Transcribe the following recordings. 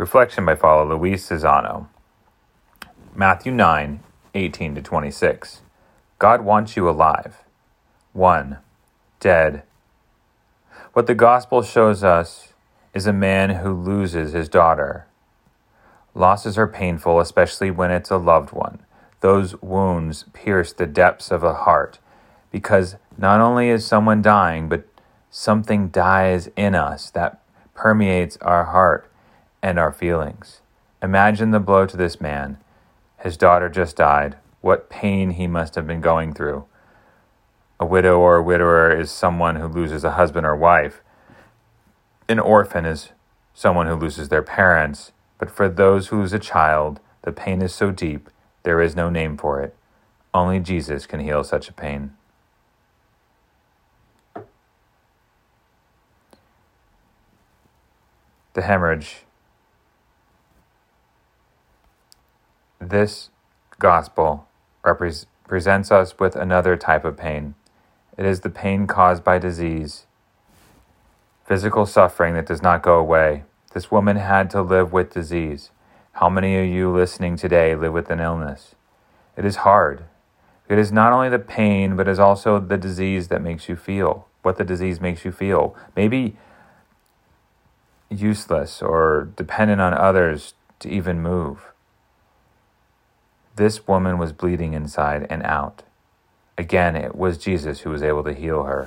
Reflection by Father Luis Cesano. Matthew 9:18-26. God wants you alive. 1. Dead. What the gospel shows us is a man who loses his daughter. Losses are painful, especially when it's a loved one. Those wounds pierce the depths of a heart, because not only is someone dying, but something dies in us that permeates our heart and our feelings. Imagine the blow to this man. His daughter just died. What pain he must have been going through. A widow or a widower is someone who loses a husband or wife. An orphan is someone who loses their parents. But for those who lose a child, the pain is so deep, there is no name for it. Only Jesus can heal such a pain. The hemorrhage. This gospel presents us with another type of pain. It is the pain caused by disease, physical suffering that does not go away. This woman had to live with disease. How many of you listening today live with an illness? It is hard. It is not only the pain, but it is also the disease that makes you feel, what the disease makes you feel. Maybe useless or dependent on others to even move. This woman was bleeding inside and out. Again, it was Jesus who was able to heal her.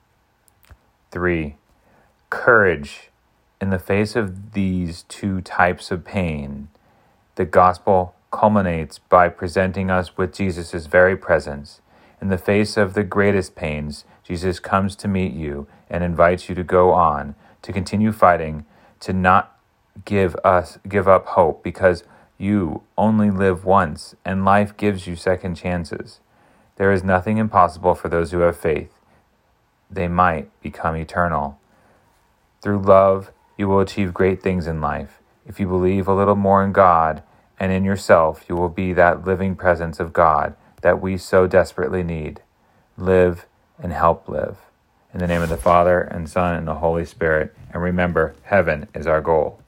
3. Courage. In the face of these two types of pain, the gospel culminates by presenting us with Jesus' very presence. In the face of the greatest pains, Jesus comes to meet you and invites you to go on, to continue fighting, to not give up hope, because you only live once, and life gives you second chances. There is nothing impossible for those who have faith. They might become eternal. Through love, you will achieve great things in life. If you believe a little more in God and in yourself, you will be that living presence of God that we so desperately need. Live and help live. In the name of the Father, and Son, and the Holy Spirit. And remember, heaven is our goal.